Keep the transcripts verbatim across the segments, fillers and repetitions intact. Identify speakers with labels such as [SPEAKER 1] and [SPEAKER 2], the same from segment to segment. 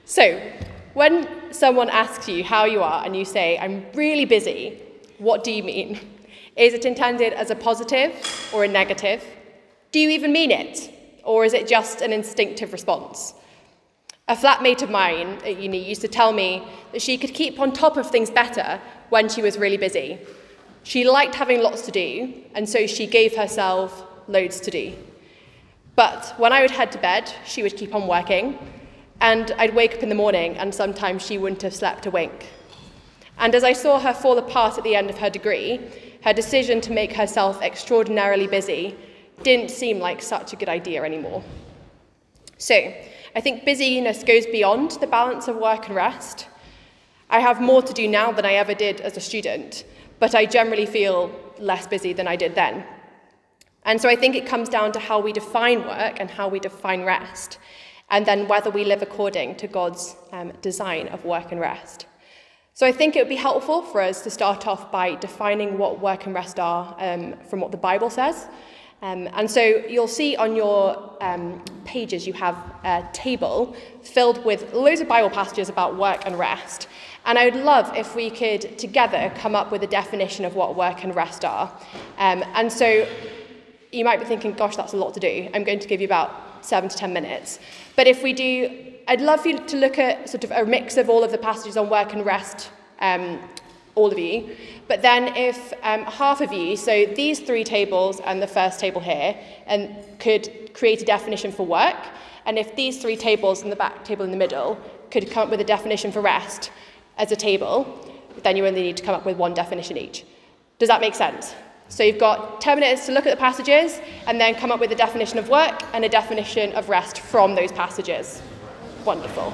[SPEAKER 1] So, when someone asks you how you are and you say, I'm really busy, what do you mean? Is it intended as a positive or a negative? Do you even mean it? Or is it just an instinctive response? A flatmate of mine at uni used to tell me that she could keep on top of things better when she was really busy. She liked having lots to do, and so she gave herself loads to do. But when I would head to bed, she would keep on working, and I'd wake up in the morning, and sometimes she wouldn't have slept a wink. And as I saw her fall apart at the end of her degree, her decision to make herself extraordinarily busy didn't seem like such a good idea anymore. So, I think busyness goes beyond the balance of work and rest. I have more to do now than I ever did as a student, but I generally feel less busy than I did then. And so I think it comes down to how we define work and how we define rest, and then whether we live according to God's um, design of work and rest. So I think it would be helpful for us to start off by defining what work and rest are um, from what the Bible says. Um, and so you'll see on your um, pages you have a table filled with loads of Bible passages about work and rest. And I would love if we could together come up with a definition of what work and rest are. Um, and so you might be thinking, gosh, that's a lot to do. I'm going to give you about seven to ten minutes. But if we do, I'd love for you to look at sort of a mix of all of the passages on work and rest, um, all of you. But then if um, half of you, so these three tables and the first table here, and could create a definition for work, and if these three tables and the back table in the middle could come up with a definition for rest as a table, then you only need to come up with one definition each. Does that make sense? So you've got ten minutes to look at the passages and then come up with a definition of work and a definition of rest from those passages. Wonderful.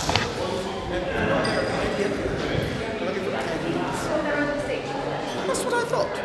[SPEAKER 2] That's what I thought.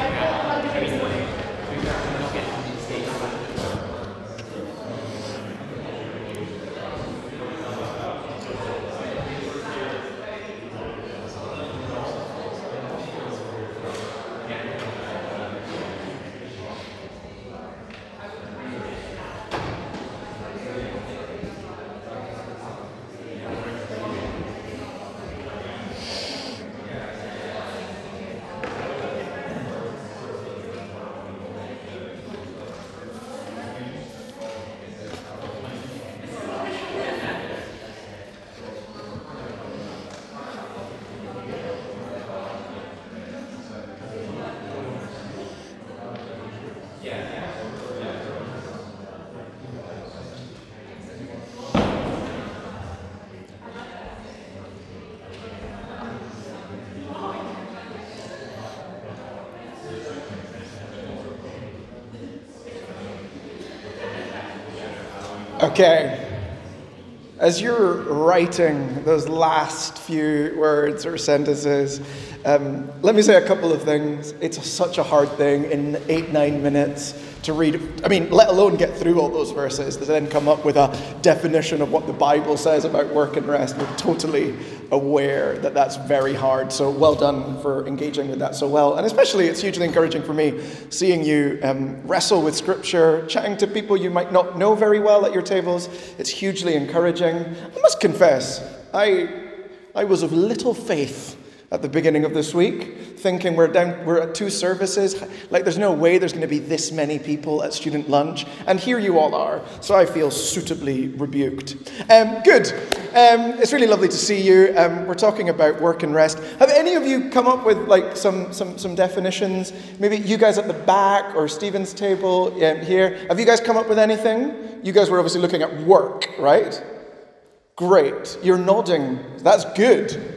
[SPEAKER 2] Okay, as you're writing those last few words or sentences, um, let me say a couple of things. It's such a hard thing in eight, nine minutes to read, I mean, let alone get through all those verses, to then come up with a definition of what the Bible says about work and rest. We're totally aware that that's very hard. So well done for engaging with that so well. And especially it's hugely encouraging for me seeing you um, wrestle with Scripture, chatting to people you might not know very well at your tables. It's hugely encouraging. I must confess, I I was of little faith at the beginning of this week, thinking we're down, we're at two services, like there's no way there's going to be this many people at student lunch, and here you all are, so I feel suitably rebuked. Um, good. Um, it's really lovely to see you. Um, we're talking about work and rest. Have any of you come up with like some some some definitions? Maybe you guys at the back or Stephen's table um, here. Have you guys come up with anything? You guys were obviously looking at work, right? Great. You're nodding. That's good.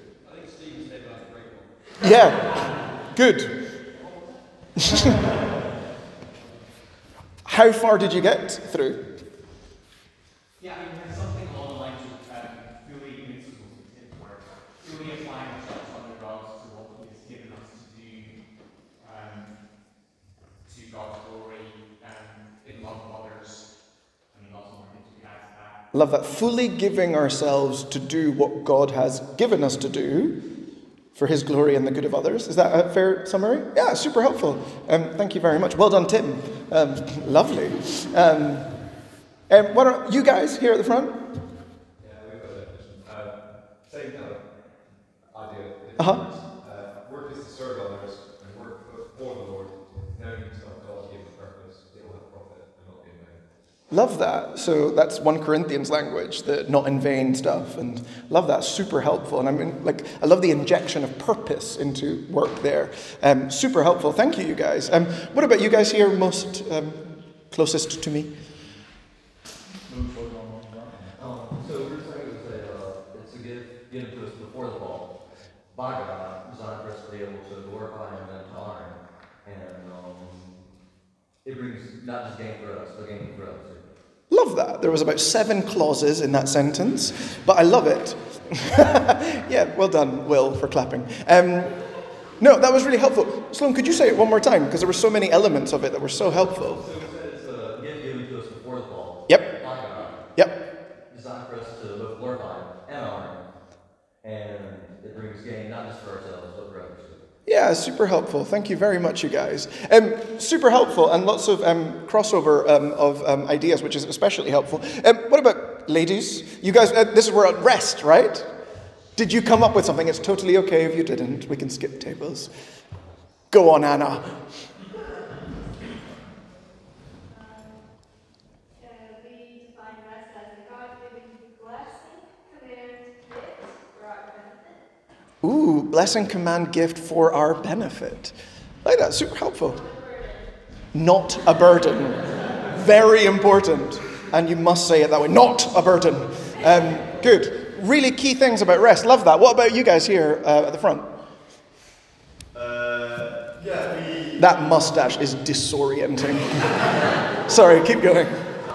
[SPEAKER 2] Yeah, good. How far did you get through?
[SPEAKER 3] Yeah, I mean, there's something along the lines of um, fully invincible in work, fully applying ourselves under God to what He has given us to do, um, to God's glory, um, in love of others. I mean, lots more things we can add to that.
[SPEAKER 2] Love that. Fully giving ourselves to do what God has given us to do for His glory and the good of others. Is that a fair summary? Yeah, super helpful. Um, thank you very much. Well done, Tim. Um, lovely. Um, um, why don't you guys here at the front?
[SPEAKER 4] Yeah, we've got a Same kind of idea.
[SPEAKER 2] Uh-huh.
[SPEAKER 4] Uh, work is to serve others, and work for the Lord. Knowing yourself, God gave the purpose, it will have profit and not be in vain.
[SPEAKER 2] Love that. So that's First Corinthians language, the not in vain stuff, and love that. Super helpful. And I mean, like, I love the injection of purpose into work there. Um, super helpful. Thank you, you guys. Um, what about you guys here? Most um, closest to me.
[SPEAKER 5] Um, so we're saying it's a, uh, it's a gift given to us before the fall by God, designed for us to be able to glorify Him and to honor Him. And um, it brings not just gain for us, but gain for others.
[SPEAKER 2] Love that. There was about seven clauses in that sentence, but I love it. Yeah, well done, Will, for clapping. Um, no, that was really helpful. Sloan, could you say it one more time? Because there were so many elements of it that were so helpful.
[SPEAKER 5] So we said it's a gift given to us before the fall.
[SPEAKER 2] Yep.
[SPEAKER 5] By God.
[SPEAKER 2] Yep.
[SPEAKER 5] Designed for us to both glorify Him and honor Him. And it brings gain not just for ourselves, but for others too.
[SPEAKER 2] Yeah, super helpful. Thank you very much, you guys. Um, super helpful, and lots of um, crossover um, of um, ideas, which is especially helpful. Um, what about ladies? You guys, uh, this is where at rest, right? Did you come up with something? It's totally okay if you didn't. We can skip tables. Go on, Anna. Ooh, blessing, command, gift for our benefit. I like that, super helpful. Not a burden. Very important. And you must say it that way, not a burden. Um, good. Really key things about rest. Love that. What about you guys here uh, at the front?
[SPEAKER 6] Uh, yeah, we...
[SPEAKER 2] That mustache is disorienting. Sorry, keep going.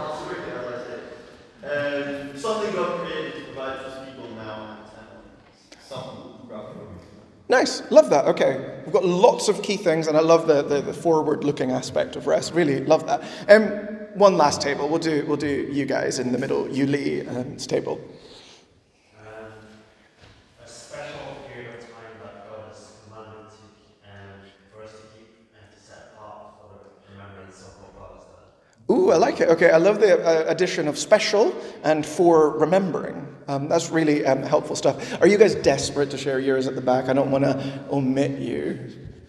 [SPEAKER 6] Um, something God created to provide for people now and something.
[SPEAKER 2] Nice. Love that. Okay. We've got lots of key things, and I love the, the, the forward-looking aspect of rest. Really love that. Um, one last table. We'll do we'll do you guys in the middle. You, Lee, um, table.
[SPEAKER 7] Um, a special period of time that God has commanded to, um, for us to keep and to set apart for the remembrance of what God has done.
[SPEAKER 2] Ooh, I like it. Okay, I love the uh, addition of special and for remembering. Um, that's really um, helpful stuff. Are you guys desperate to share yours at the back? I don't want to omit you.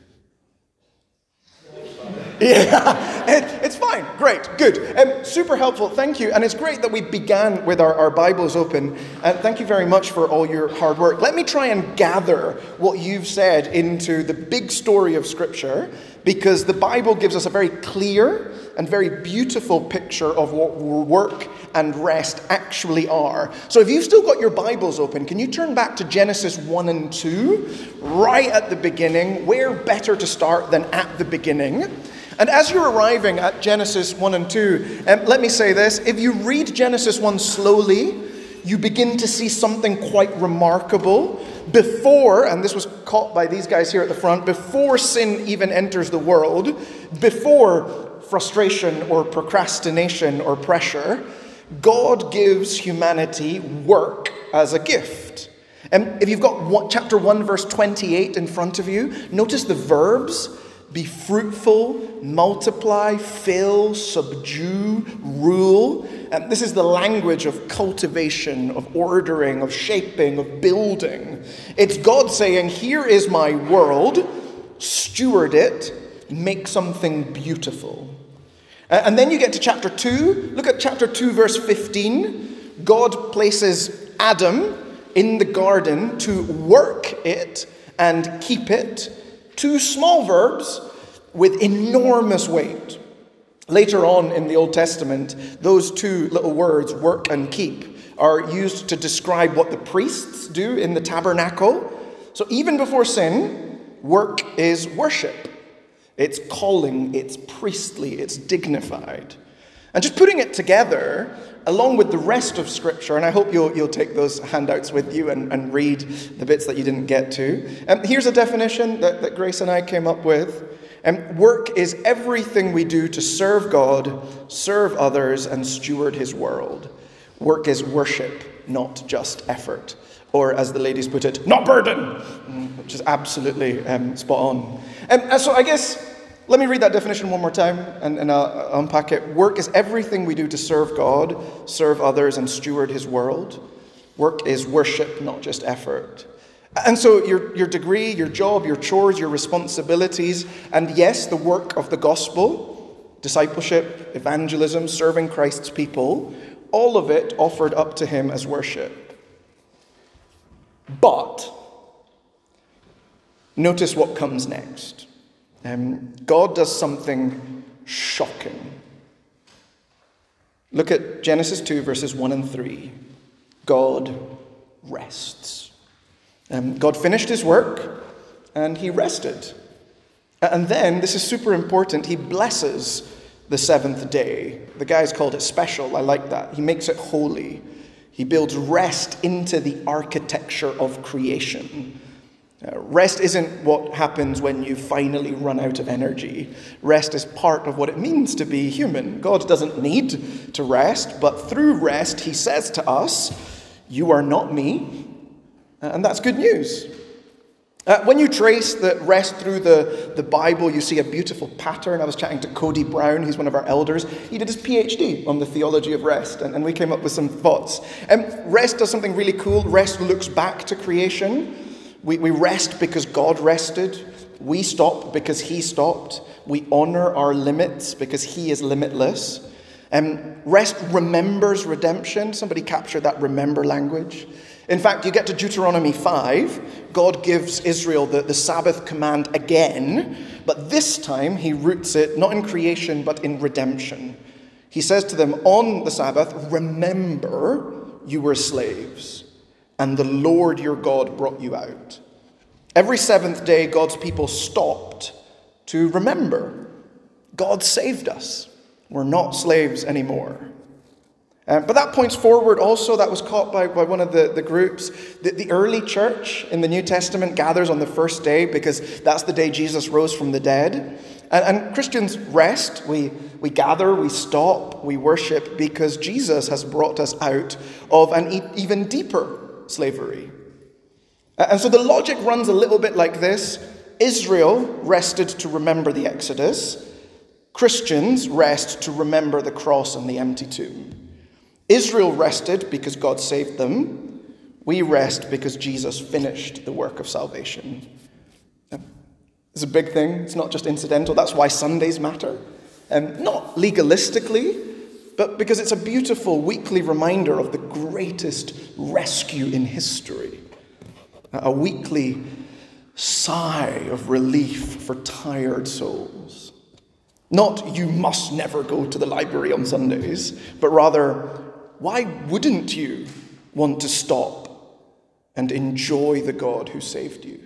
[SPEAKER 2] Yeah, it, it's fine. Great, good. Um, super helpful. Thank you. And it's great that we began with our, our Bibles open. And thank you very much for all your hard work. Let me try and gather what you've said into the big story of Scripture, because the Bible gives us a very clear and very beautiful picture of what work and rest actually are. So if you've still got your Bibles open, can you turn back to Genesis one and two, right at the beginning? Where better to start than at the beginning? And as you're arriving at Genesis one and two, um, let me say this. If you read Genesis one slowly, you begin to see something quite remarkable. Before, and this was caught by these guys here at the front, before sin even enters the world, before frustration or procrastination or pressure, God gives humanity work as a gift. And if you've got one, chapter one, verse twenty-eight in front of you, notice the verbs: be fruitful, multiply, fill, subdue, rule. And this is the language of cultivation, of ordering, of shaping, of building. It's God saying, here is my world, steward it, make something beautiful. And then you get to chapter two. Look at chapter two, verse fifteen. God places Adam in the garden to work it and keep it. Two small verbs with enormous weight. Later on in the Old Testament, those two little words, work and keep, are used to describe what the priests do in the tabernacle. So even before sin, work is worship. It's calling, it's priestly, it's dignified. And just putting it together, along with the rest of Scripture, and I hope you'll you'll take those handouts with you and, and read the bits that you didn't get to. Um, here's a definition that, that Grace and I came up with. Um, work is everything we do to serve God, serve others, and steward His world. Work is worship, not just effort. Or as the ladies put it, not burden, which is absolutely um, spot on. Um, and so I guess, let me read that definition one more time and, and I'll unpack it. Work is everything we do to serve God, serve others, and steward His world. Work is worship, not just effort. And so your, your degree, your job, your chores, your responsibilities, and yes, the work of the gospel, discipleship, evangelism, serving Christ's people, all of it offered up to him as worship. But notice what comes next. Um, God does something shocking. Look at Genesis two, verses one and three. God rests. Um, God finished his work, and he rested. And then, this is super important, he blesses the seventh day. The guy's called it special. I like that. He makes it holy. He builds rest into the architecture of creation. Uh, rest isn't what happens when you finally run out of energy. Rest is part of what it means to be human. God doesn't need to rest, but through rest, he says to us, "You are not me." And that's good news. Uh, when you trace the rest through the, the Bible, you see a beautiful pattern. I was chatting to Cody Brown, he's one of our elders. He did his PhD on the theology of rest, and, and we came up with some thoughts. Um, rest does something really cool. Rest looks back to creation. We, we rest because God rested. We stop because he stopped. We honor our limits because he is limitless. Um, rest remembers redemption. Somebody captured that remember language. In fact, you get to Deuteronomy five, God gives Israel the, the Sabbath command again, but this time he roots it not in creation, but in redemption. He says to them on the Sabbath, "Remember you were slaves, and the Lord your God brought you out." Every seventh day, God's people stopped to remember. God saved us. We're not slaves anymore. Um, but that points forward also, that was caught by, by one of the, the groups. The, the early church in the New Testament gathers on the first day because that's the day Jesus rose from the dead. And, and Christians rest. We, we gather, we stop, we worship because Jesus has brought us out of an e- even deeper slavery. And so the logic runs a little bit like this. Israel rested to remember the Exodus. Christians rest to remember the cross and the empty tomb. Israel rested because God saved them. We rest because Jesus finished the work of salvation. It's a big thing. It's not just incidental. That's why Sundays matter. Um, not legalistically, but because it's a beautiful weekly reminder of the greatest rescue in history. A weekly sigh of relief for tired souls. Not, you must never go to the library on Sundays, but rather, why wouldn't you want to stop and enjoy the God who saved you?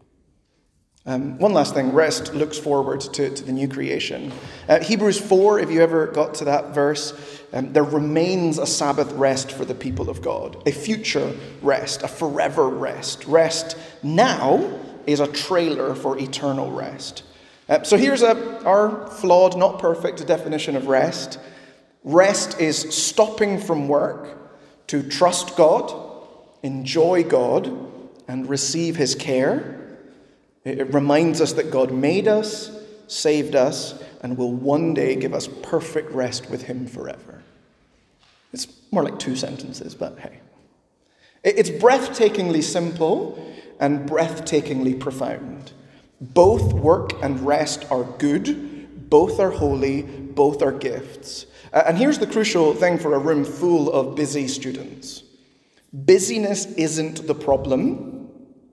[SPEAKER 2] Um, one last thing, rest looks forward to, to the new creation. Uh, Hebrews four, if you ever got to that verse, um, there remains a Sabbath rest for the people of God. A future rest, a forever rest. Rest now is a trailer for eternal rest. Uh, so here's a, our flawed, not perfect definition of rest. Rest is stopping from work to trust God, enjoy God, and receive his care. It reminds us that God made us, saved us, and will one day give us perfect rest with him forever. It's more like two sentences, but hey. It's breathtakingly simple and breathtakingly profound. Both work and rest are good, both are holy, both are gifts. And here's the crucial thing for a room full of busy students. Busyness isn't the problem.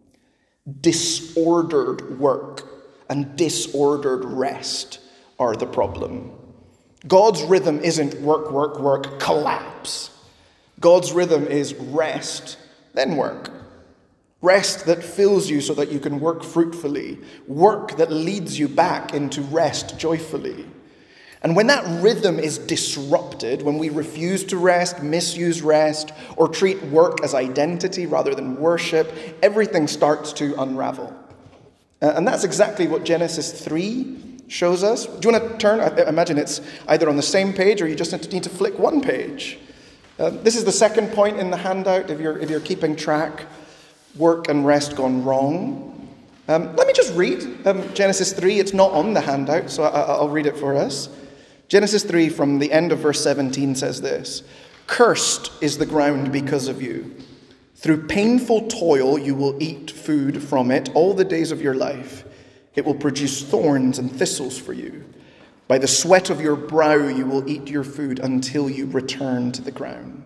[SPEAKER 2] Disordered work and disordered rest are the problem. God's rhythm isn't work, work, work, collapse. God's rhythm is rest, then work. Rest that fills you so that you can work fruitfully. Work that leads you back into rest joyfully. And when that rhythm is disrupted, when we refuse to rest, misuse rest, or treat work as identity rather than worship, everything starts to unravel. Uh, and that's exactly what Genesis three shows us. Do you want to turn? I imagine it's either on the same page or you just need to flick one page. Uh, this is the second point in the handout if you're, if you're keeping track. Work and rest gone wrong. Um, let me just read um, Genesis three. It's not on the handout, so I, I'll read it for us. Genesis three from the end of verse seventeen says this: "Cursed is the ground because of you. Through painful toil you will eat food from it all the days of your life. It will produce thorns and thistles for you. By the sweat of your brow you will eat your food until you return to the ground.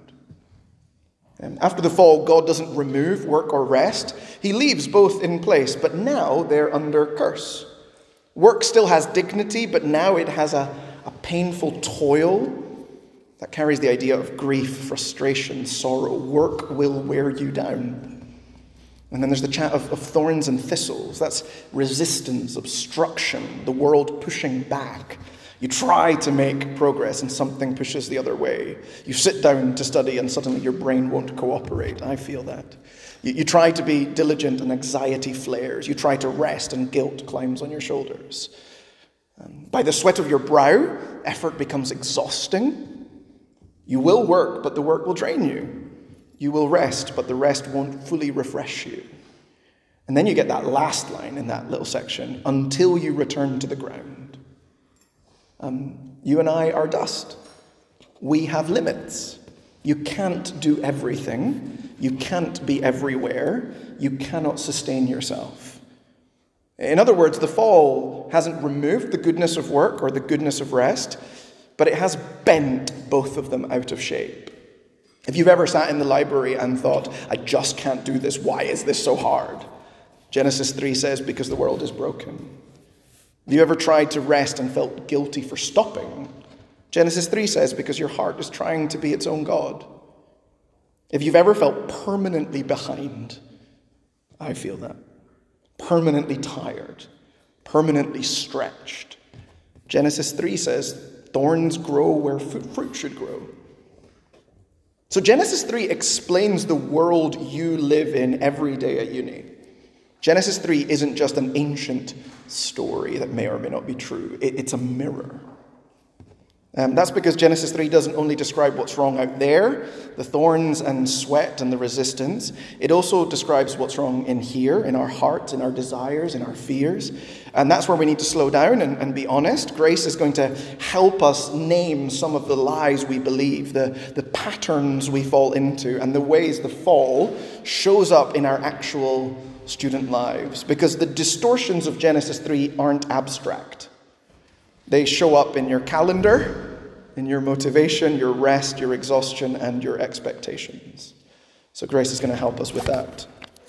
[SPEAKER 2] Um, after the fall, God doesn't remove work or rest. He leaves both in place, but now they're under curse. Work still has dignity, but now it has a, a painful toil that carries the idea of grief, frustration, sorrow. Work will wear you down. And then there's the chat of, of thorns and thistles. That's resistance, obstruction, the world pushing back. You try to make progress and something pushes the other way. You sit down to study and suddenly your brain won't cooperate. I feel that. You, you try to be diligent and anxiety flares. You try to rest and guilt climbs on your shoulders. Um, by the sweat of your brow, effort becomes exhausting. You will work, but the work will drain you. You will rest, but the rest won't fully refresh you. And then you get that last line in that little section, until you return to the ground. Um, you and I are dust. We have limits. You can't do everything. You can't be everywhere. You cannot sustain yourself. In other words, the fall hasn't removed the goodness of work or the goodness of rest, but it has bent both of them out of shape. If you've ever sat in the library and thought, I just can't do this, why is this so hard? Genesis three says, because the world is broken. Have you ever tried to rest and felt guilty for stopping? Genesis three says, because your heart is trying to be its own God. If you've ever felt permanently behind, I feel that. Permanently tired, permanently stretched. Genesis three says, thorns grow where fruit should grow. So Genesis three explains the world you live in every day at uni. Genesis three isn't just an ancient story that may or may not be true. It, it's a mirror. Um, that's because Genesis three doesn't only describe what's wrong out there, the thorns and sweat and the resistance. It also describes what's wrong in here, in our hearts, in our desires, in our fears. And that's where we need to slow down and, and be honest. Grace is going to help us name some of the lies we believe, the, the patterns we fall into, and the ways the fall shows up in our actual student lives. Because the distortions of Genesis three aren't abstract. They show up in your calendar, in your motivation, your rest, your exhaustion, and your expectations. So Grace is going to help us with that.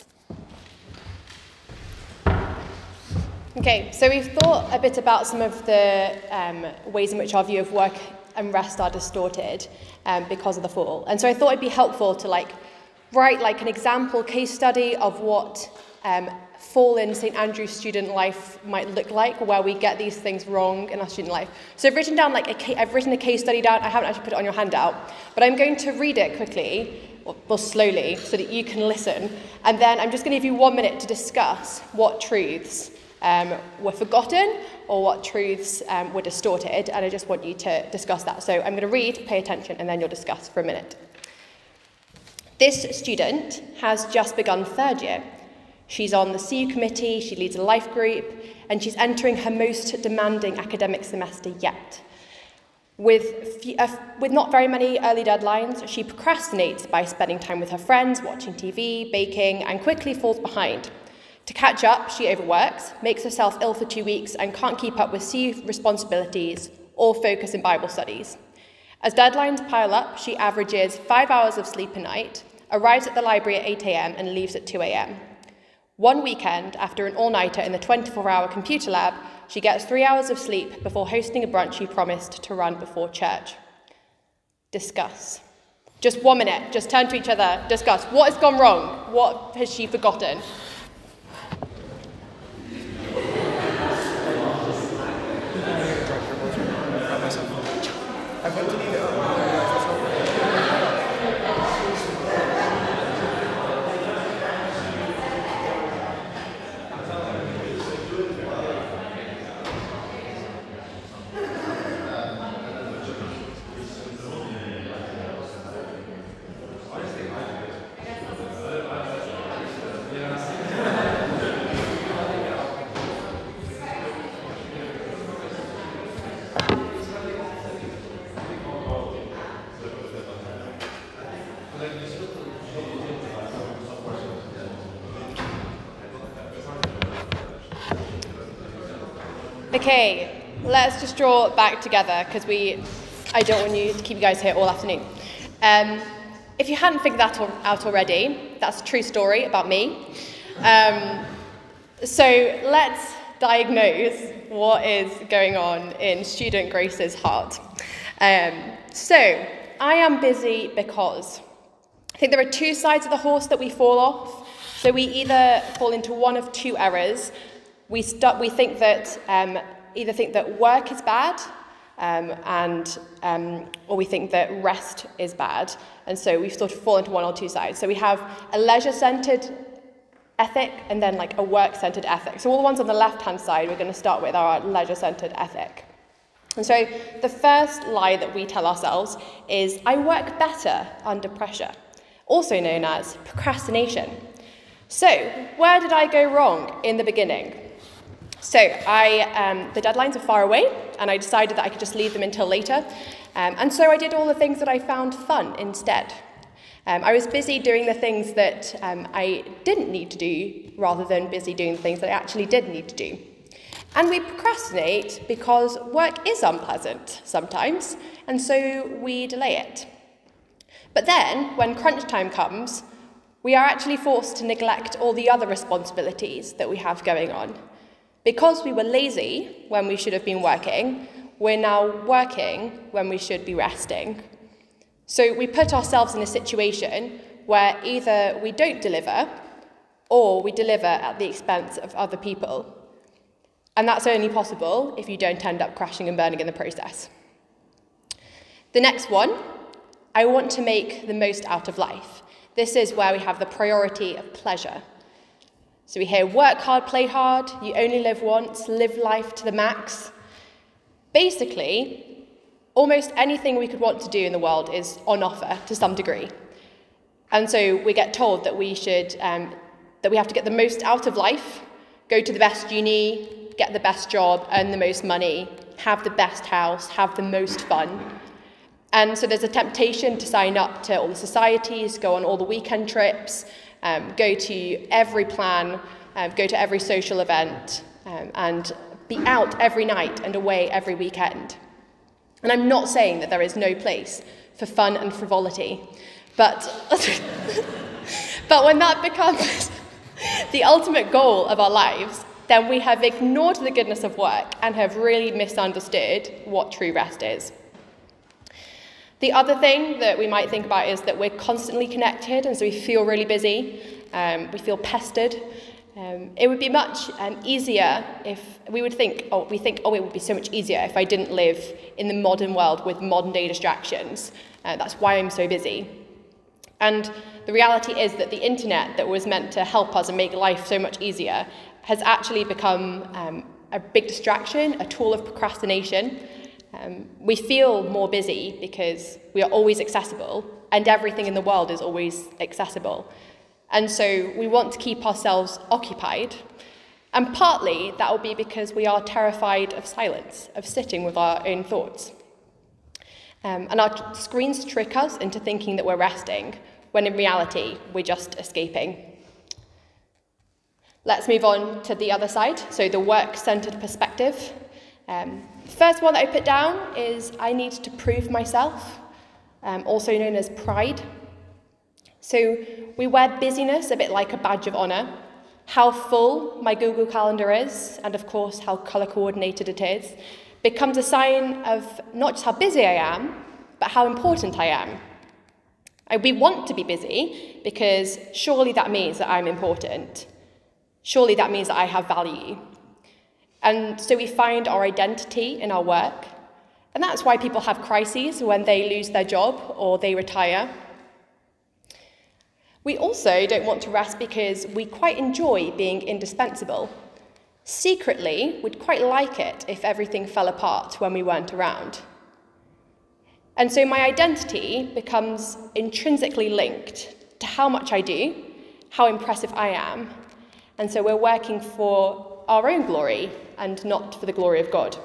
[SPEAKER 1] Okay, so we've thought a bit about some of the um, ways in which our view of work and rest are distorted um, because of the fall. And so I thought it'd be helpful to like write like an example case study of what um, fallen Saint Andrew's student life might look like, where we get these things wrong in our student life. So I've written down like a ca- I've written a case study down. I haven't actually put it on your handout, but I'm going to read it quickly, or, or slowly, so that you can listen. And then I'm just going to give you one minute to discuss what truths um, were forgotten or what truths um, were distorted. And I just want you to discuss that. So I'm going to read, pay attention, and then you'll discuss for a minute. This student has just begun third year. She's on the C U committee, she leads a life group, and she's entering her most demanding academic semester yet. With, few, uh, with not very many early deadlines, she procrastinates by spending time with her friends, watching T V, baking, and quickly falls behind. To catch up, she overworks, makes herself ill for two weeks, and can't keep up with C U responsibilities or focus in Bible studies. As deadlines pile up, she averages five hours of sleep a night, arrives at the library at eight a.m. and leaves at two a.m. One weekend, after an all-nighter in the twenty-four hour computer lab, she gets three hours of sleep before hosting a brunch she promised to run before church. Discuss. Just one minute, just turn to each other, discuss. What has gone wrong? What has she forgotten?
[SPEAKER 2] I'm going to need it.
[SPEAKER 1] Okay, let's just draw back together because we, I don't want you to keep you guys here all afternoon. Um, if you hadn't figured that out already, that's a true story about me. Um, so let's diagnose what is going on in student Grace's heart. Um, so I am busy because I think there are two sides of the horse that we fall off. So we either fall into one of two errors. We st- we think that um, either think that work is bad, um, and um, or we think that rest is bad, and so we sort of fall into one or two sides. So we have a leisure-centered ethic and then like a work-centered ethic. So all the ones on the left-hand side we're going to start with are our leisure-centered ethic. And so the first lie that we tell ourselves is, I work better under pressure, also known as procrastination. So where did I go wrong in the beginning? So I, um, the deadlines are far away, and I decided that I could just leave them until later. Um, and so I did all the things that I found fun instead. Um, I was busy doing the things that um, I didn't need to do, rather than busy doing the things that I actually did need to do. And we procrastinate because work is unpleasant sometimes, and so we delay it. But then, when crunch time comes, we are actually forced to neglect all the other responsibilities that we have going on. Because we were lazy when we should have been working, we're now working when we should be resting. So we put ourselves in a situation where either we don't deliver or we deliver at the expense of other people. And that's only possible if you don't end up crashing and burning in the process. The next one, I want to make the most out of life. This is where we have the priority of pleasure. So we hear work hard, play hard, you only live once, live life to the max. Basically, almost anything we could want to do in the world is on offer to some degree. And so we get told that we should, um, that we have to get the most out of life, go to the best uni, get the best job, earn the most money, have the best house, have the most fun. And so there's a temptation to sign up to all the societies, go on all the weekend trips, um, go to every plan, um, go to every social event, um, and be out every night and away every weekend. And I'm not saying that there is no place for fun and frivolity, but, but when that becomes the ultimate goal of our lives, then we have ignored the goodness of work and have really misunderstood what true rest is. The other thing that we might think about is that we're constantly connected, and so we feel really busy, um, we feel pestered. Um, it would be much um, easier if we would think, oh, we think, oh, it would be so much easier if I didn't live in the modern world with modern day distractions. Uh, that's why I'm so busy. And the reality is that the internet that was meant to help us and make life so much easier has actually become um, a big distraction, a tool of procrastination. Um, we feel more busy because we are always accessible, and everything in the world is always accessible. And so we want to keep ourselves occupied. And partly that will be because we are terrified of silence, of sitting with our own thoughts. Um, and our screens trick us into thinking that we're resting, when in reality, we're just escaping. Let's move on to the other side, so the work-centered perspective. Um, the first one that I put down is I need to prove myself, um, also known as pride. So we wear busyness a bit like a badge of honour. How full my Google Calendar is, and of course how colour-coordinated it is, becomes a sign of not just how busy I am, but how important I am. And we want to be busy because surely that means that I'm important. Surely that means that I have value. And so we find our identity in our work. And that's why people have crises when they lose their job or they retire. We also don't want to rest because we quite enjoy being indispensable. Secretly, we'd quite like it if everything fell apart when we weren't around. And so my identity becomes intrinsically linked to how much I do, how impressive I am. And so we're working for our own glory and not for the glory of God.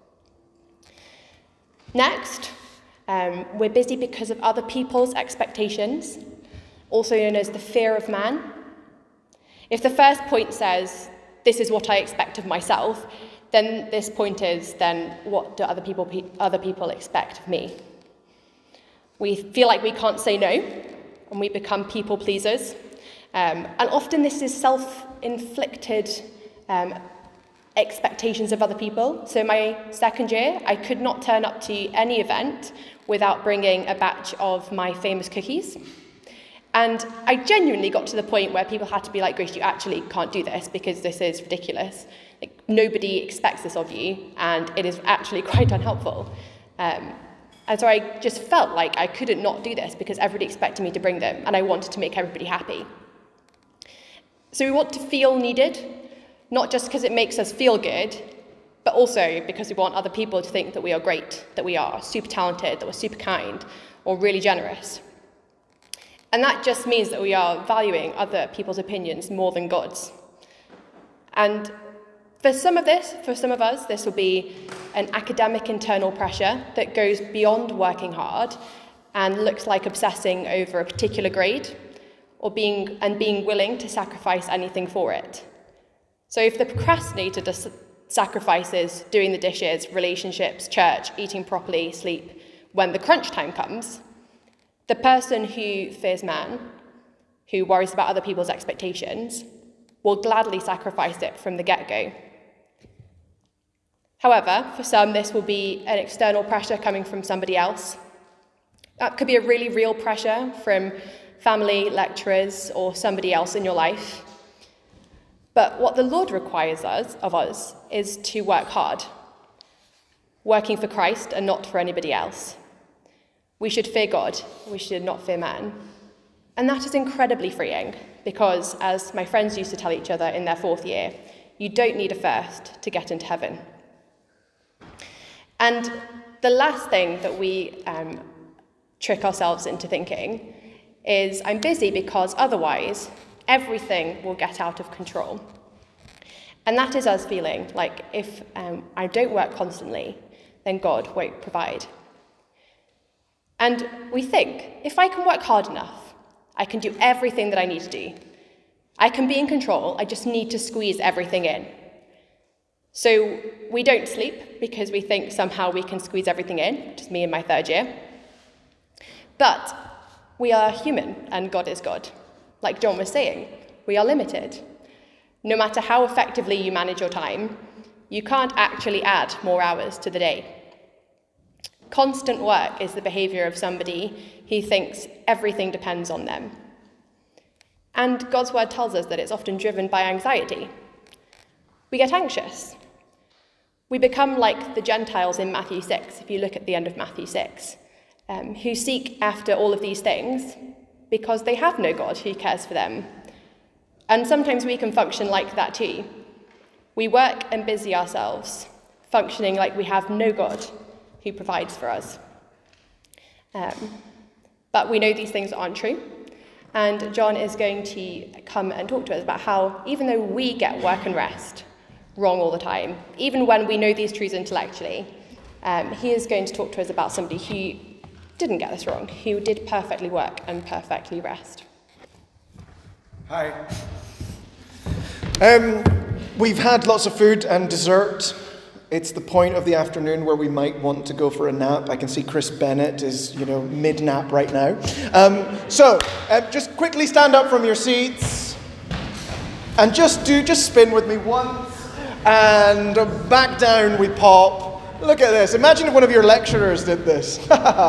[SPEAKER 1] Next, um, we're busy because of other people's expectations, also known as the fear of man. If the first point says, this is what I expect of myself, then this point is, then what do other people, other people expect of me? We feel like we can't say no, and we become people pleasers. Um, and often this is self-inflicted um, expectations of other people. So my second year, I could not turn up to any event without bringing a batch of my famous cookies. And I genuinely got to the point where people had to be like, Grace, you actually can't do this because this is ridiculous. Like, nobody expects this of you, and it is actually quite unhelpful. Um, and so I just felt like I couldn't not do this because everybody expected me to bring them, and I wanted to make everybody happy. So we want to feel needed, not just because it makes us feel good, but also because we want other people to think that we are great, that we are super talented, that we're super kind, or really generous. And that just means that we are valuing other people's opinions more than God's. And for some of this, for some of us, this will be an academic internal pressure that goes beyond working hard and looks like obsessing over a particular grade or being and being willing to sacrifice anything for it. So if the procrastinator does sacrifices doing the dishes, relationships, church, eating properly, sleep, when the crunch time comes, the person who fears man, who worries about other people's expectations, will gladly sacrifice it from the get-go. However, for some, this will be an external pressure coming from somebody else. That could be a really real pressure from family, lecturers, or somebody else in your life. But what the Lord requires us of us is to work hard, working for Christ and not for anybody else. We should fear God, we should not fear man. And that is incredibly freeing because, as my friends used to tell each other in their fourth year, you don't need a first to get into heaven. And the last thing that we um, trick ourselves into thinking is, I'm busy because otherwise everything will get out of control. And that is us feeling like if um, I don't work constantly, then God won't provide. And we think, if I can work hard enough, I can do everything that I need to do. I can be in control, I just need to squeeze everything in. So we don't sleep because we think somehow we can squeeze everything in, which is me in my third year. But we are human and God is God. Like John was saying, we are limited. No matter how effectively you manage your time, you can't actually add more hours to the day. Constant work is the behaviour of somebody who thinks everything depends on them. And God's word tells us that it's often driven by anxiety. We get anxious. We become like the Gentiles in Matthew six, if you look at the end of Matthew six, um, who seek after all of these things because they have no God who cares for them. And sometimes we can function like that too. We work and busy ourselves, functioning like we have no God who provides for us. Um, but we know these things aren't true. And John is going to come and talk to us about how, even though we get work and rest wrong all the time, even when we know these truths intellectually, um, he is going to talk to us about somebody who didn't get this wrong, who did perfectly work and perfectly rest.
[SPEAKER 2] Hi. Um, we've had lots of food and dessert. It's the point of the afternoon where we might want to go for a nap. I can see Chris Bennett is, you know, mid-nap right now. Um, so, uh, just quickly stand up from your seats and just do, just spin with me once and back down we pop. Look at this. Imagine if one of your lecturers did this.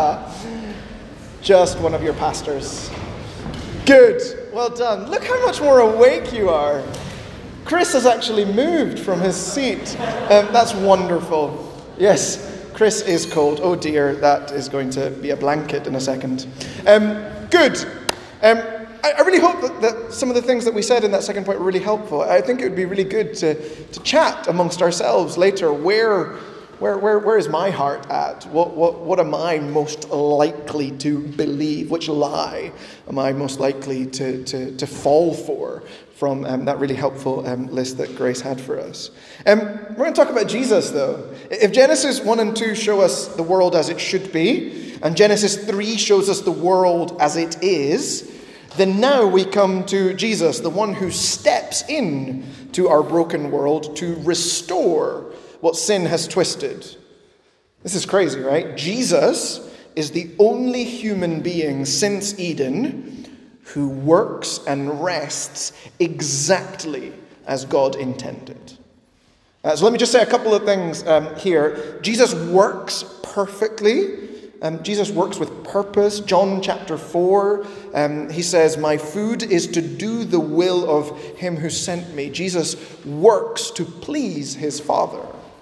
[SPEAKER 2] Just one of your pastors. Good. Well done. Look how much more awake you are. Chris has actually moved from his seat. Um, that's wonderful. Yes, Chris is cold. Oh dear, that is going to be a blanket in a second. Um, good. Um, I, I really hope that, that some of the things that we said in that second point were really helpful. I think it would be really good to, to chat amongst ourselves later. Where, where, where, where is my heart at? What, what, what am I most likely to believe? Which lie am I most likely to, to, to fall for? From um, that really helpful um, list that Grace had for us. Um, we're going to talk about Jesus, though. If Genesis one and two show us the world as it should be, and Genesis three shows us the world as it is, then now we come to Jesus, the one who steps in to our broken world to restore what sin has twisted. This is crazy, right? Jesus is the only human being since Eden who works and rests exactly as God intended. Uh, so let me just say a couple of things um, here. Jesus works perfectly. Um, Jesus works with purpose. John chapter four, um, he says, my food is to do the will of him who sent me. Jesus works to please his Father.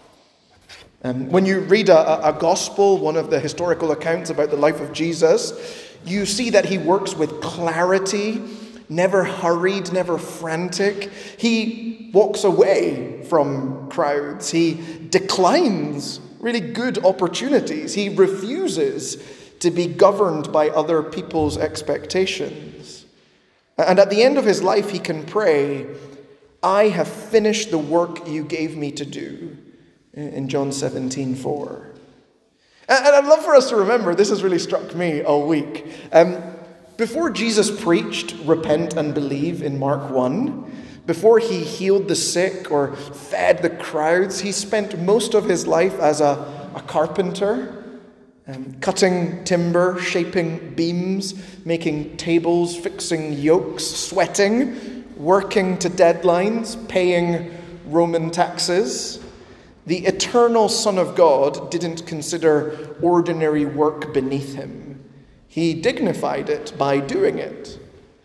[SPEAKER 2] Um, when you read a, a gospel, one of the historical accounts about the life of Jesus, you see that he works with clarity, never hurried, never frantic. He walks away from crowds. He declines really good opportunities. He refuses to be governed by other people's expectations. And at the end of his life, he can pray, I have finished the work you gave me to do, in John seventeen four. And I'd love for us to remember, this has really struck me all week. Um, before Jesus preached repent and believe in Mark one, before he healed the sick or fed the crowds, he spent most of his life as a, a carpenter, um, cutting timber, shaping beams, making tables, fixing yokes, sweating, working to deadlines, paying Roman taxes. The eternal Son of God didn't consider ordinary work beneath him. He dignified it by doing it.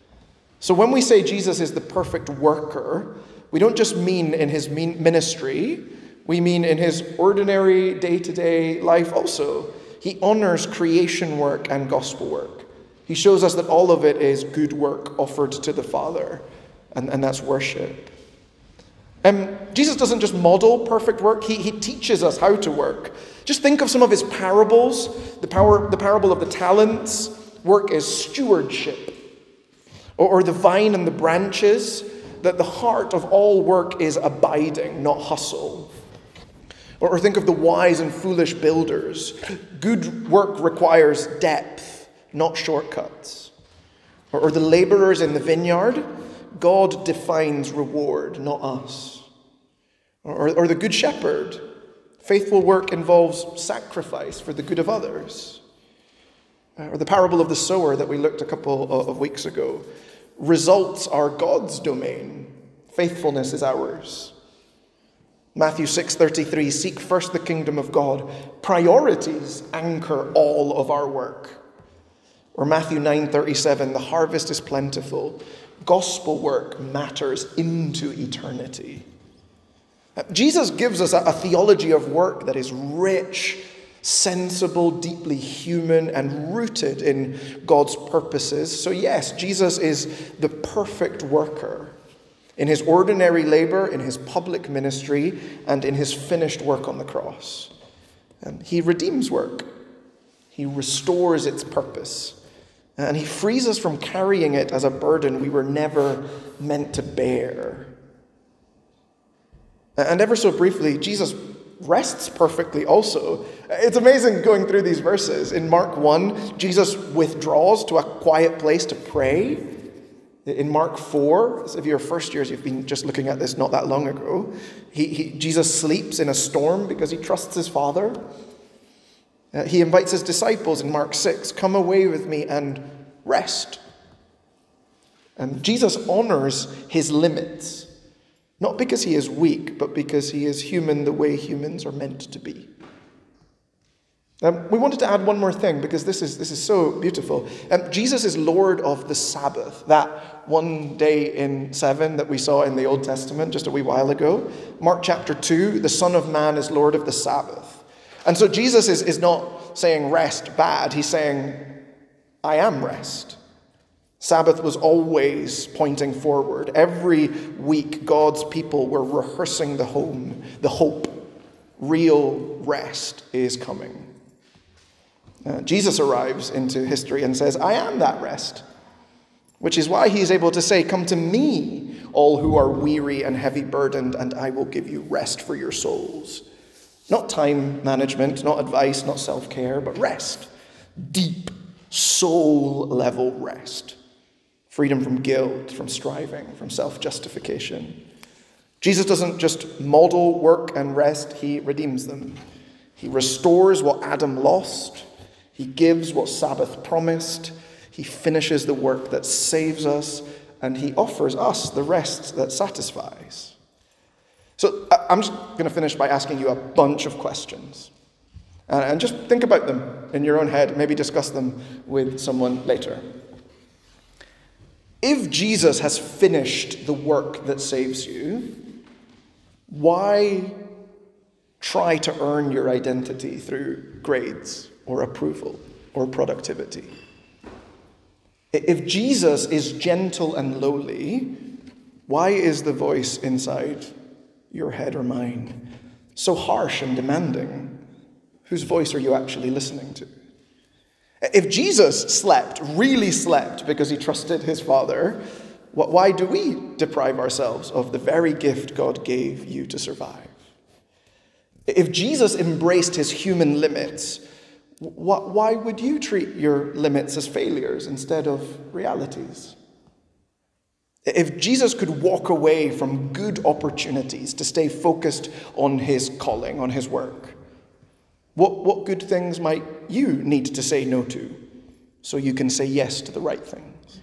[SPEAKER 2] So when we say Jesus is the perfect worker, we don't just mean in his ministry, we mean in his ordinary day-to-day life also. He honors creation work and gospel work. He shows us that all of it is good work offered to the Father, and, and that's worship. Um, Jesus doesn't just model perfect work, he, he teaches us how to work. Just think of some of his parables. The, power, the parable of the talents. Work is stewardship. Or, or the vine and the branches. That the heart of all work is abiding, not hustle. Or, or think of the wise and foolish builders. Good work requires depth, not shortcuts. Or, or the laborers in the vineyard. God defines reward, not us. Or, or the good shepherd. Faithful work involves sacrifice for the good of others. Or the parable of the sower that we looked a couple of weeks ago. Results are God's domain. Faithfulness is ours. Matthew six thirty-three, seek first the kingdom of God. Priorities anchor all of our work. Or Matthew nine thirty-seven, the harvest is plentiful. Gospel work matters into eternity. Jesus gives us a, a theology of work that is rich, sensible, deeply human, and rooted in God's purposes. So yes, Jesus is the perfect worker in his ordinary labor, in his public ministry, and in his finished work on the cross. And he redeems work. He restores its purpose. And he frees us from carrying it as a burden we were never meant to bear. And ever so briefly, Jesus rests perfectly also. It's amazing going through these verses. In Mark one, Jesus withdraws to a quiet place to pray. In Mark four, if you're first years, you've been just looking at this not that long ago, he, he, Jesus sleeps in a storm because he trusts his Father. Uh, he invites his disciples in Mark six, come away with me and rest. And Jesus honors his limits, not because he is weak, but because he is human the way humans are meant to be. Um, we wanted to add one more thing because this is this is so beautiful. Um, Jesus is Lord of the Sabbath, that one day in seven that we saw in the Old Testament just a wee while ago. Mark chapter two, the Son of Man is Lord of the Sabbath. And so Jesus is, is not saying rest bad. He's saying, I am rest. Sabbath was always pointing forward. Every week, God's people were rehearsing the home, the hope. Real rest is coming. Uh, Jesus arrives into history and says, I am that rest. Which is why he is able to say, come to me, all who are weary and heavy burdened, and I will give you rest for your souls. Not time management, not advice, not self-care, but rest. Deep, soul-level rest. Freedom from guilt, from striving, from self-justification. Jesus doesn't just model work and rest, he redeems them. He restores what Adam lost. He gives what Sabbath promised. He finishes the work that saves us, and he offers us the rest that satisfies. So I'm just going to finish by asking you a bunch of questions. And just think about them in your own head, maybe discuss them with someone later. If Jesus has finished the work that saves you, why try to earn your identity through grades or approval or productivity? If Jesus is gentle and lowly, why is the voice inside your head or mind so harsh and demanding? Whose voice are you actually listening to? If Jesus slept, really slept, because he trusted his Father, why do we deprive ourselves of the very gift God gave you to survive? If Jesus embraced his human limits, why would you treat your limits as failures instead of realities? If Jesus could walk away from good opportunities to stay focused on his calling, on his work, what, what good things might you need to say no to so you can say yes to the right things?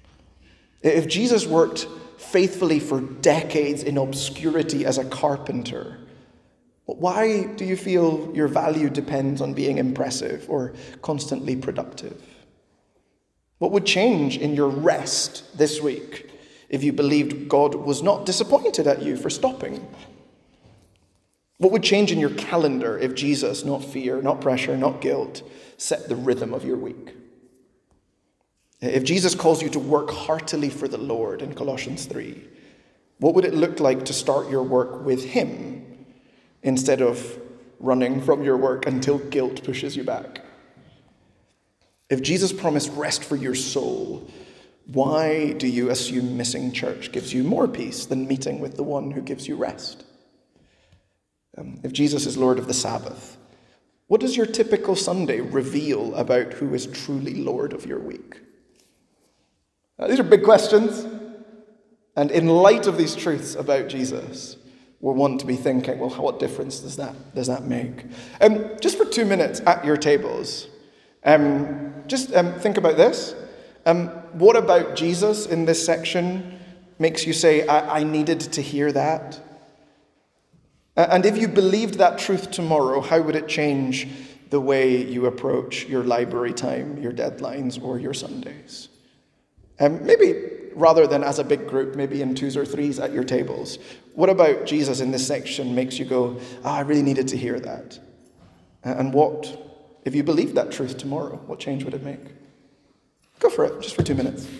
[SPEAKER 2] If Jesus worked faithfully for decades in obscurity as a carpenter, why do you feel your value depends on being impressive or constantly productive? What would change in your rest this week if you believed God was not disappointed at you for stopping? What would change in your calendar if Jesus, not fear, not pressure, not guilt, set the rhythm of your week? If Jesus calls you to work heartily for the Lord in Colossians three, what would it look like to start your work with him instead of running from your work until guilt pushes you back? If Jesus promised rest for your soul, why do you assume missing church gives you more peace than meeting with the one who gives you rest? Um, if Jesus is Lord of the Sabbath, what does your typical Sunday reveal about who is truly Lord of your week? Uh, these are big questions. And in light of these truths about Jesus, we're one to be thinking, well, what difference does that, does that make? Um, just for two minutes at your tables, um, just um, think about this. Um, what about Jesus in this section makes you say, I, I needed to hear that? And if you believed that truth tomorrow, how would it change the way you approach your library time, your deadlines, or your Sundays? Um, maybe rather than as a big group, maybe in twos or threes at your tables. What about Jesus in this section makes you go, oh, I really needed to hear that? And what, if you believed that truth tomorrow, what change would it make? Go for it, just for two minutes.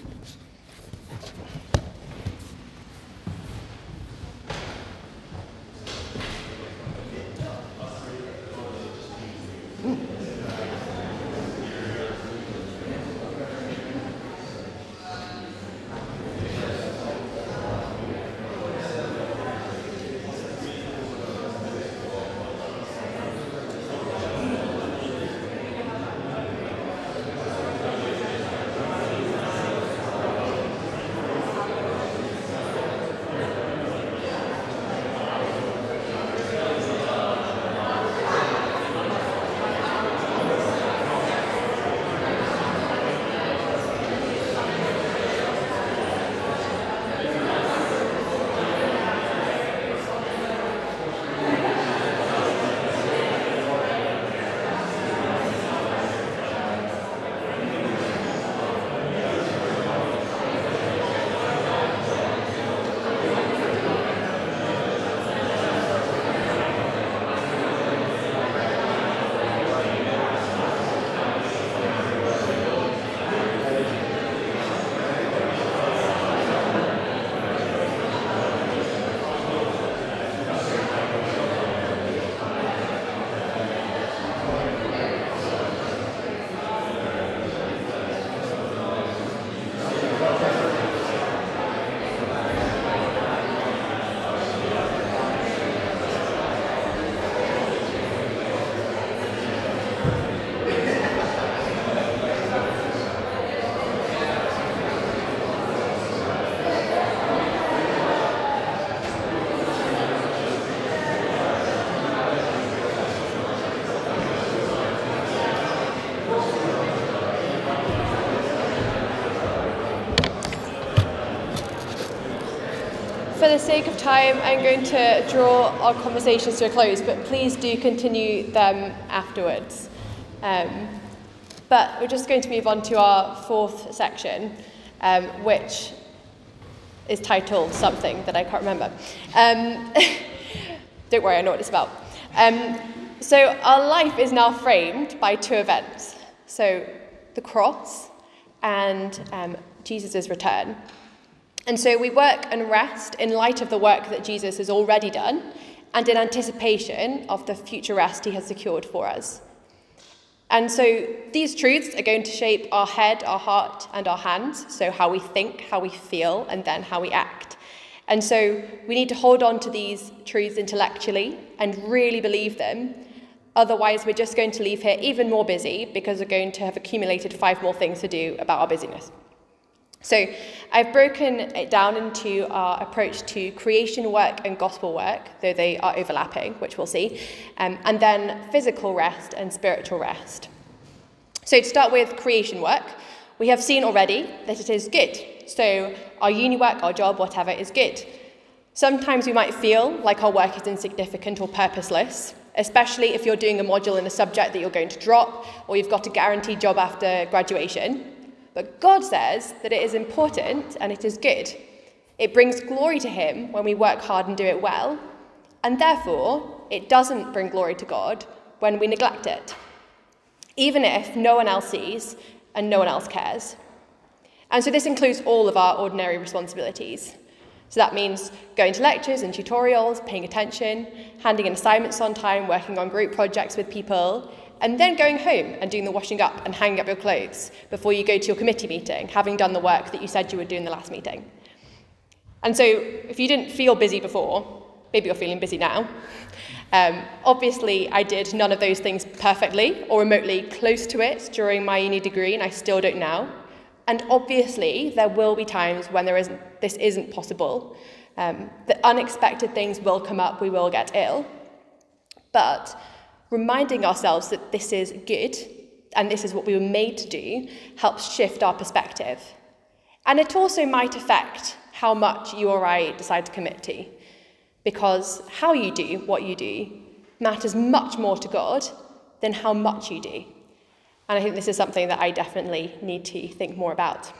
[SPEAKER 1] for the sake of time, I'm going to draw our conversations to a close, but please do continue them afterwards. Um, but we're just going to move on to our fourth section, um, which is titled something that I can't remember. Um, don't worry, I know what it's about. Um, so our life is now framed by two events. So the cross and um, Jesus' return. And so we work and rest in light of the work that Jesus has already done and in anticipation of the future rest he has secured for us. And so these truths are going to shape our head, our heart, and our hands, so how we think, how we feel, and then how we act. And so we need to hold on to these truths intellectually and really believe them. Otherwise, we're just going to leave here even more busy because we're going to have accumulated five more things to do about our busyness. So I've broken it down into our approach to creation work and gospel work, though they are overlapping, which we'll see, um, and then physical rest and spiritual rest. So to start with creation work, we have seen already that it is good. So our uni work, our job, whatever, is good. Sometimes we might feel like our work is insignificant or purposeless, especially if you're doing a module in a subject that you're going to drop, or you've got a guaranteed job after graduation. But God says that it is important and it is good. It brings glory to him when we work hard and do it well, and therefore it doesn't bring glory to God when we neglect it, even if no one else sees and no one else cares. And so this includes all of our ordinary responsibilities. So that means going to lectures and tutorials, paying attention, handing in assignments on time, working on group projects with people, and then going home and doing the washing up and hanging up your clothes before you go to your committee meeting, having done the work that you said you would do in the last meeting. And so if you didn't feel busy before, maybe you're feeling busy now. Um, obviously, I did none of those things perfectly or remotely close to it during my uni degree, and I still don't now. And obviously, there will be times when there isn't, this isn't possible. Um, the unexpected things will come up, we will get ill. But reminding ourselves that this is good and this is what we were made to do helps shift our perspective. And it also might affect how much you or I decide to commit to, because how you do what you do matters much more to God than how much you do. And I think this is something that I definitely need to think more about.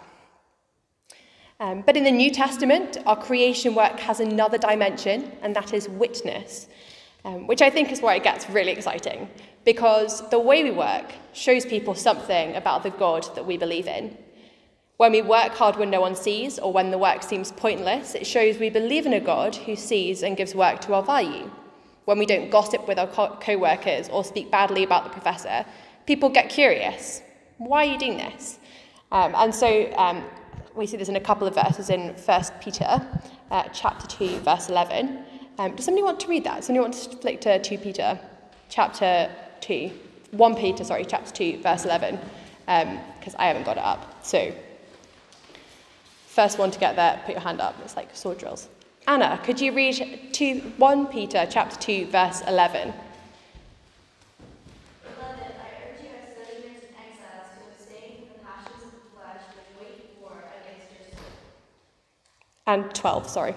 [SPEAKER 1] Um, but in the New Testament, our creation work has another dimension, and that is witness. Um, which I think is where it gets really exciting, because the way we work shows people something about the God that we believe in. When we work hard when no one sees, or when the work seems pointless, it shows we believe in a God who sees and gives work to our value. When we don't gossip with our co- co-workers or speak badly about the professor, people get curious. Why are you doing this? Um, and so um, we see this in a couple of verses in First Peter, uh, chapter two, verse eleven. Um, does somebody want to read that? Does somebody want to flick to Second Peter, chapter two, First Peter, sorry, chapter two, verse eleven, because um, I haven't got it up. So, first one to get there, put your hand up. It's like sword drills. Anna, could you read two, First Peter, chapter two, verse eleven?
[SPEAKER 8] Beloved, I urge you as sojourners and exiles to abstain from the passions of the flesh which wage war against your soul.
[SPEAKER 1] And twelve, sorry.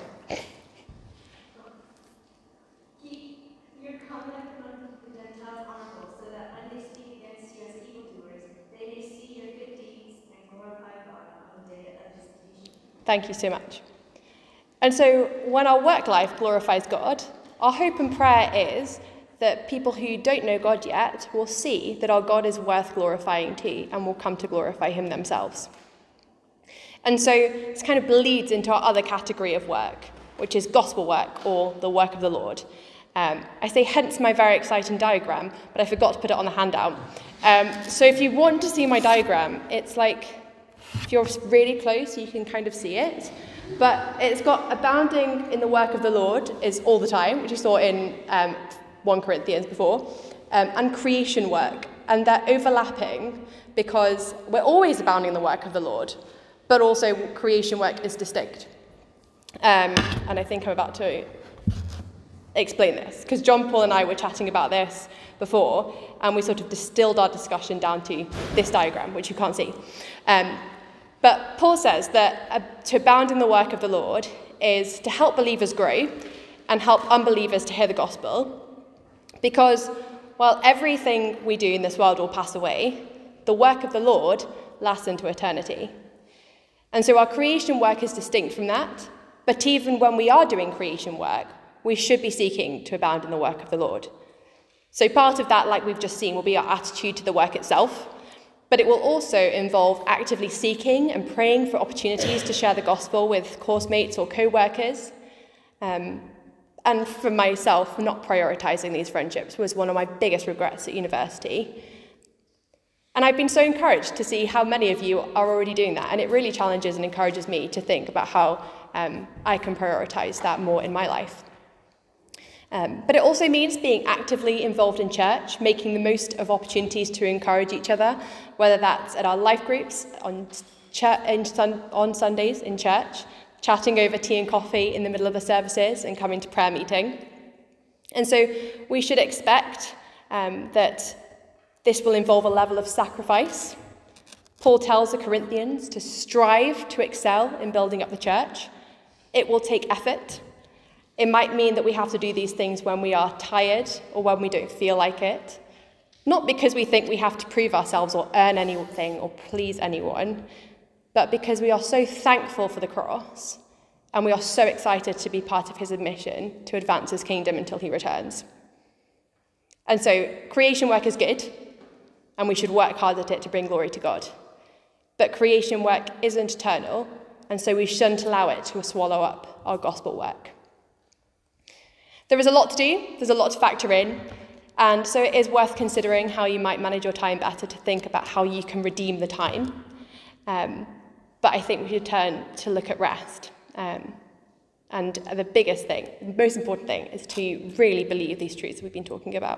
[SPEAKER 1] Thank you so much. And so when our work life glorifies God, our hope and prayer is that people who don't know God yet will see that our God is worth glorifying too and will come to glorify him themselves. And so this kind of bleeds into our other category of work, which is gospel work or the work of the Lord. Um, I say hence my very exciting diagram, but I forgot to put it on the handout. Um, so if you want to see my diagram, it's like, if you're really close, you can kind of see it. But it's got abounding in the work of the Lord is all the time, which you saw in um, First Corinthians before, um, and creation work. And they're overlapping because we're always abounding in the work of the Lord, but also creation work is distinct. Um, and I think I'm about to explain this, because John Paul and I were chatting about this before, and we sort of distilled our discussion down to this diagram, which you can't see. Um, But Paul says that uh, to abound in the work of the Lord is to help believers grow and help unbelievers to hear the gospel. Because while everything we do in this world will pass away, the work of the Lord lasts into eternity. And so our creation work is distinct from that. But even when we are doing creation work, we should be seeking to abound in the work of the Lord. So part of that, like we've just seen, will be our attitude to the work itself. But it will also involve actively seeking and praying for opportunities to share the gospel with course mates or co-workers. Um, and for myself, not prioritizing these friendships was one of my biggest regrets at university. And I've been so encouraged to see how many of you are already doing that. And it really challenges and encourages me to think about how um, I can prioritize that more in my life. Um, but it also means being actively involved in church, making the most of opportunities to encourage each other, whether that's at our life groups, on, church, in sun, on Sundays in church, chatting over tea and coffee in the middle of the services, and coming to prayer meeting. And so we should expect um, that this will involve a level of sacrifice. Paul tells the Corinthians to strive to excel in building up the church. It will take effort. It might mean that we have to do these things when we are tired or when we don't feel like it. Not because we think we have to prove ourselves or earn anything or please anyone, but because we are so thankful for the cross and we are so excited to be part of his mission to advance his kingdom until he returns. And so creation work is good, and we should work hard at it to bring glory to God. But creation work isn't eternal, and so we shouldn't allow it to swallow up our gospel work. There is a lot to do, there's a lot to factor in, and so it is worth considering how you might manage your time better, to think about how you can redeem the time. Um, but I think we should turn to look at rest. Um, and the biggest thing, the most important thing, is to really believe these truths we've been talking about.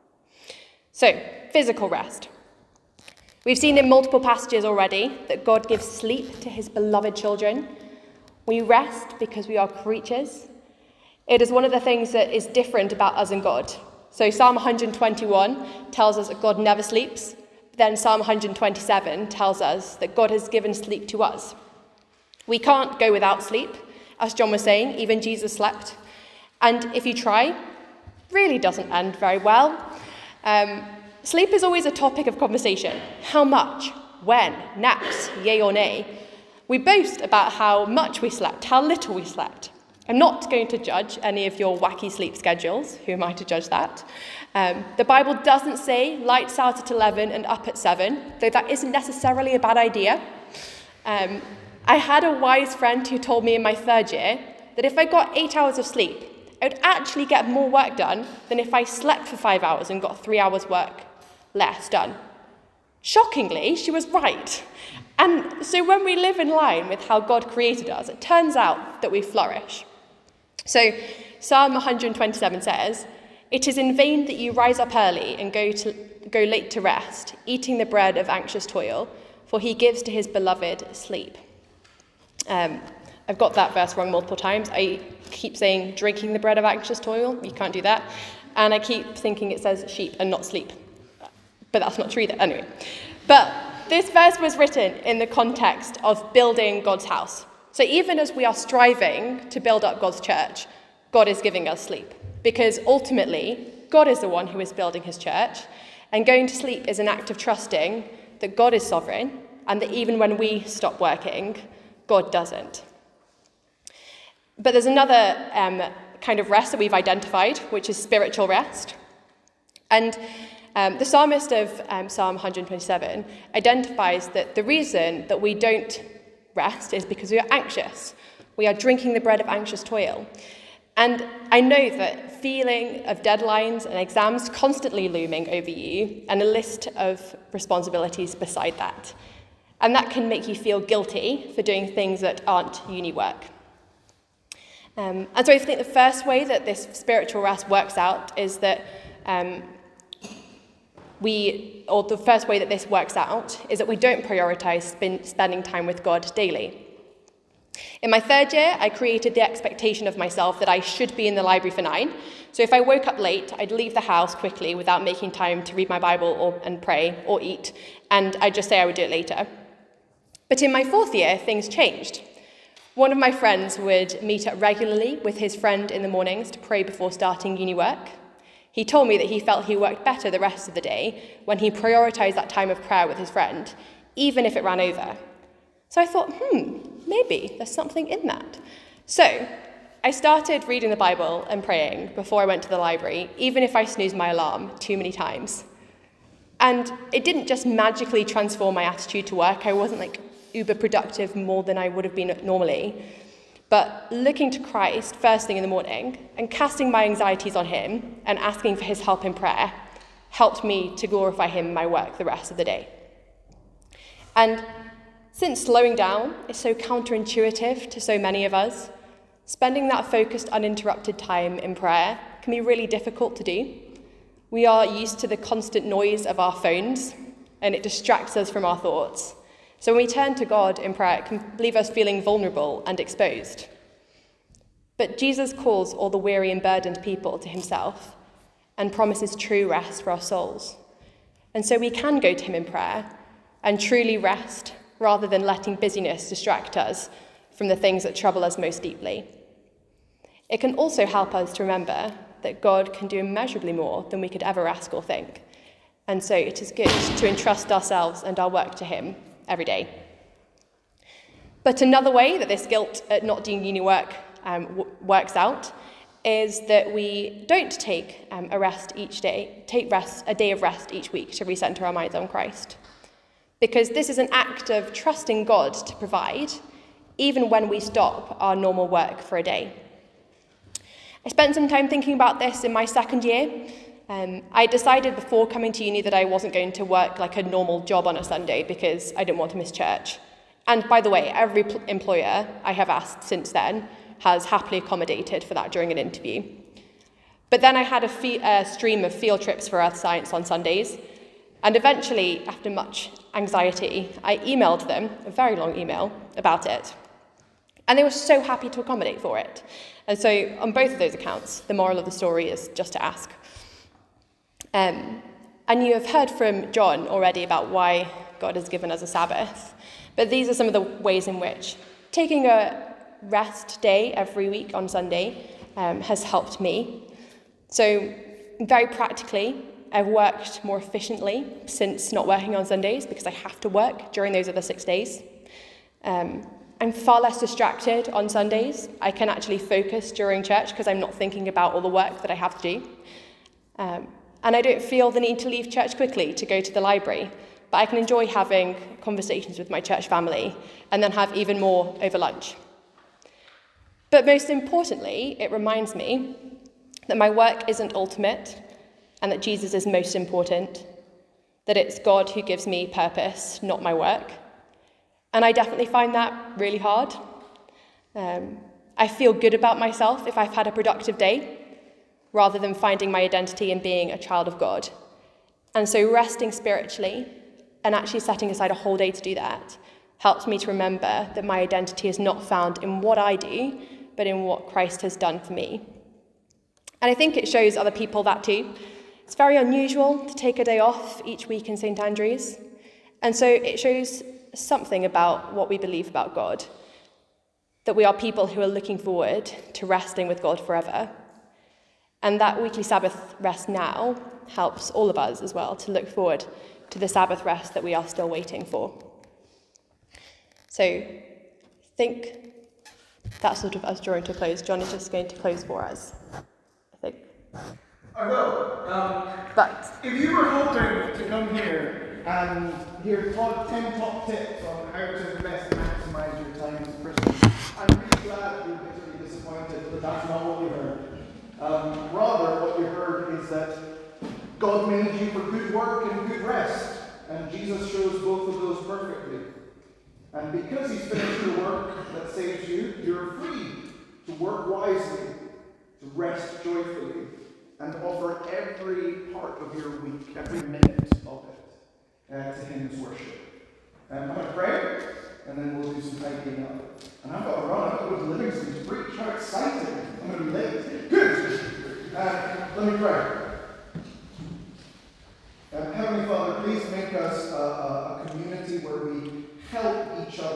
[SPEAKER 1] So, physical rest. We've seen in multiple passages already that God gives sleep to his beloved children. We rest because we are creatures. It is one of the things that is different about us and God. So Psalm one twenty-one tells us that God never sleeps. Then Psalm one twenty-seven tells us that God has given sleep to us. We can't go without sleep. As John was saying, even Jesus slept. And if you try, really doesn't end very well. Um, sleep is always a topic of conversation. How much? When? Naps? Yay or nay? We boast about how much we slept, how little we slept. I'm not going to judge any of your wacky sleep schedules. Who am I to judge that? Um, the Bible doesn't say lights out at eleven and up at seven, though that isn't necessarily a bad idea. Um, I had a wise friend who told me in my third year that if I got eight hours of sleep, I would actually get more work done than if I slept for five hours and got three hours work less done. Shockingly, she was right. And so when we live in line with how God created us, it turns out that we flourish. So Psalm one twenty-seven says, "It is in vain that you rise up early and go to go late to rest, eating the bread of anxious toil, for he gives to his beloved sleep." Um, I've got that verse wrong multiple times. I keep saying drinking the bread of anxious toil. You can't do that. And I keep thinking it says sheep and not sleep. But that's not true either. Anyway. But this verse was written in the context of building God's house. So even as we are striving to build up God's church, God is giving us sleep. Because ultimately, God is the one who is building his church. And going to sleep is an act of trusting that God is sovereign and that even when we stop working, God doesn't. But there's another um, kind of rest that we've identified, which is spiritual rest. And um, the psalmist of um, Psalm one twenty-seven identifies that the reason that we don't rest is because we are anxious. We are drinking the bread of anxious toil. And I know that feeling of deadlines and exams constantly looming over you and a list of responsibilities beside that. And that can make you feel guilty for doing things that aren't uni work. Um, and so I think the first way that this spiritual rest works out is that um, we, or the first way that this works out is that we don't prioritize spin, spending time with God daily. In my third year, I created the expectation of myself that I should be in the library for nine. So if I woke up late, I'd leave the house quickly without making time to read my Bible or, and pray or eat, and I'd just say I would do it later. But in my fourth year, things changed. One of my friends would meet up regularly with his friend in the mornings to pray before starting uni work. He told me that he felt he worked better the rest of the day when he prioritised that time of prayer with his friend, even if it ran over. So I thought, hmm, maybe there's something in that. So I started reading the Bible and praying before I went to the library, even if I snoozed my alarm too many times. And it didn't just magically transform my attitude to work. I wasn't like uber productive more than I would have been normally. But looking to Christ first thing in the morning and casting my anxieties on him and asking for his help in prayer helped me to glorify him in my work the rest of the day. And since slowing down is so counterintuitive to so many of us, spending that focused, uninterrupted time in prayer can be really difficult to do. We are used to the constant noise of our phones, and it distracts us from our thoughts. So when we turn to God in prayer, it can leave us feeling vulnerable and exposed. But Jesus calls all the weary and burdened people to himself and promises true rest for our souls. And so we can go to him in prayer and truly rest rather than letting busyness distract us from the things that trouble us most deeply. It can also help us to remember that God can do immeasurably more than we could ever ask or think. And so it is good to entrust ourselves and our work to him every day. But another way that this guilt at not doing uni work um, w- works out is that we don't take um, a rest each day, take rest, a day of rest each week to recenter our minds on Christ. Because this is an act of trusting God to provide, even when we stop our normal work for a day. I spent some time thinking about this in my second year. Um, I decided before coming to uni that I wasn't going to work like a normal job on a Sunday because I didn't want to miss church. And by the way, every pl- employer I have asked since then has happily accommodated for that during an interview. But then I had a, fe- a stream of field trips for Earth Science on Sundays, and eventually, after much anxiety, I emailed them, a very long email, about it. And they were so happy to accommodate for it. And so on both of those accounts, the moral of the story is just to ask. Um, and you have heard from John already about why God has given us a Sabbath. But these are some of the ways in which taking a rest day every week on Sunday um, has helped me. So very practically, I've worked more efficiently since not working on Sundays because I have to work during those other six days. Um, I'm far less distracted on Sundays. I can actually focus during church because I'm not thinking about all the work that I have to do. Um, and I don't feel the need to leave church quickly to go to the library, but I can enjoy having conversations with my church family and then have even more over lunch. But most importantly, it reminds me that my work isn't ultimate and that Jesus is most important, that it's God who gives me purpose, not my work. And I definitely find that really hard. Um, I feel good about myself if I've had a productive day, rather than finding my identity in being a child of God. And so resting spiritually and actually setting aside a whole day to do that helps me to remember that my identity is not found in what I do, but in what Christ has done for me. And I think it shows other people that too. It's very unusual to take a day off each week in Saint Andrews. And so it shows something about what we believe about God, that we are people who are looking forward to resting with God forever. And that weekly Sabbath rest now helps all of us as well to look forward to the Sabbath rest that we are still waiting for. So I think that's sort of us drawing to a close. John is just going to close for us, I think.
[SPEAKER 2] I will. Um,
[SPEAKER 1] But
[SPEAKER 2] if you were hoping to come here and hear top, ten top tips on how to best maximise your time as a Christian, I'm really glad you're bitterly disappointed that that's not what you heard. Um, rather, what you heard is that God made you for good work and good rest, and Jesus shows both of those perfectly. And because he's finished the work that saves you, you're free to work wisely, to rest joyfully, and offer every part of your week, every minute of it, uh, to him as worship. Um, I'm going to pray, and then we'll do some tidying up. And I've got to run, I've got to go to Livingston to preach. How exciting! I'm going to be late. Good! Uh, let me pray. Uh, Heavenly Father, please make us a, a, a community where we help each other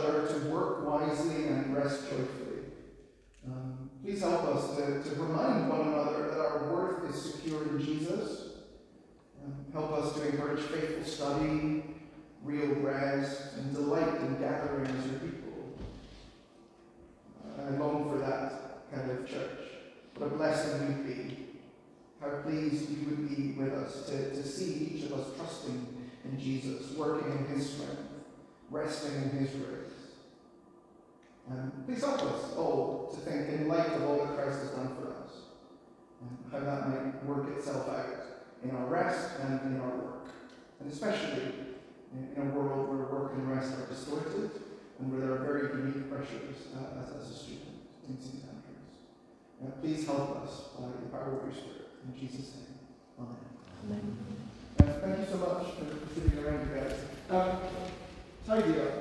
[SPEAKER 2] rest joyfully. Um, please help us to, to remind one another that our worth is secured in Jesus. Um, help us to encourage faithful study, real rest, and delight in gathering as your people. Uh, I long for that kind of church. What a blessing we'd be. How pleased you would be with us to, to see each of us trusting in Jesus, working in his strength, resting in his grace. Um, please help us all to think in light of all that Christ has done for us, and how that might work itself out in our rest and in our work, and especially in, in a world where work and rest are distorted and where there are very unique pressures uh, as, as a student in Saint Andrews. Uh, please help us by the power of your Spirit. In Jesus' name, amen.
[SPEAKER 1] Amen.
[SPEAKER 2] Uh, thank you so much for, for sitting around, you guys. Um, Tidy up.